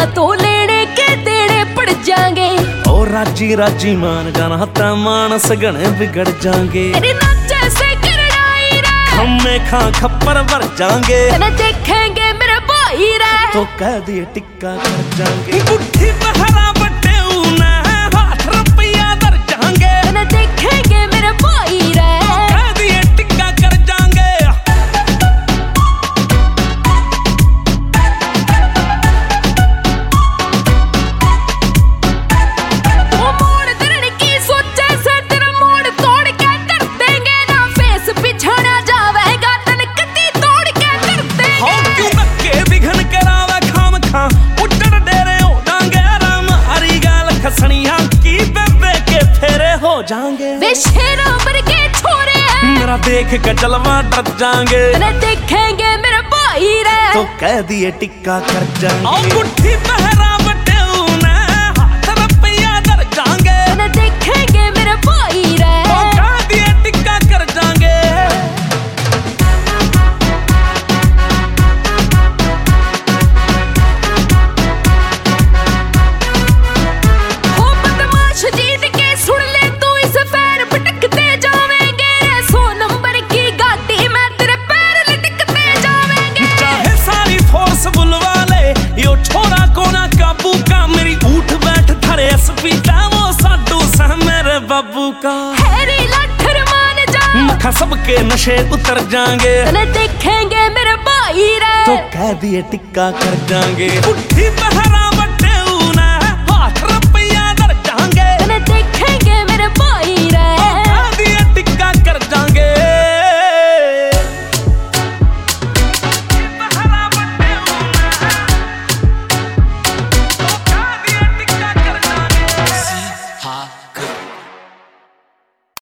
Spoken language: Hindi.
तो लेने के देने पड़ जाएंगे। और राजी राजी मान जाना ता मानस गणे बिगड़ जाएंगे। तेरी नाचे से करनाई रे हम में खा खप्पर भर जाएंगे। तने देखेंगे मेरे भाई रे तो कह दिए टिक्का कर जाएंगे। बुढ़ी बहरा बटे ऊना हाथ रुपया दर जाएंगे। तने देखेंगे मेरे भाई रे कह दिए टिक्का कर जाएंगे। वो मोड़ तेरे की सोचे से तेरा मोड़ तोड़ के कर देंगे ना। फेस बिछाना जावेगा तने कती तोड़ के कर देंगे। हाँ क्यों नक्के बिघन करावे खाम खा उजड़ डेरे हो जाएंगे। राम हरी गाल खसनिया की बेबे के फेरे हो जाएंगे। वे शेरों पर के छोरे मेरा देख के जलवा डर जाएंगे। तने देखेंगे मेरे भाई रे तो कह दिए टिक्का कर जाएंगे। बुढ़ी बहरा बटे ऊना हाथ रुपया दर जाएंगे। तने देखेंगे मेरे भाई रे तो कह दिए टिक्का कर जाएंगे। हो बदमाश जीत के सुन ले तू इस पैर पटकते जावेंगे रे। 100 नंबर की गाड़ी में तेरे पैर लटकते जावेंगे। चाहे सारी फोर्स बुलवा ले यो छोरा कोना काबू का। मेरी उठ बैठ थरे स्पीटा वो साडू सा मेरे बाबू का। हैरी लाठर मान जा मखा सबके नशे उतर जाएंगे। तने देखेंगे मेरे भाई रे तो कह दिए टिक्का कर जाएंगे। बुढ़ी बहरा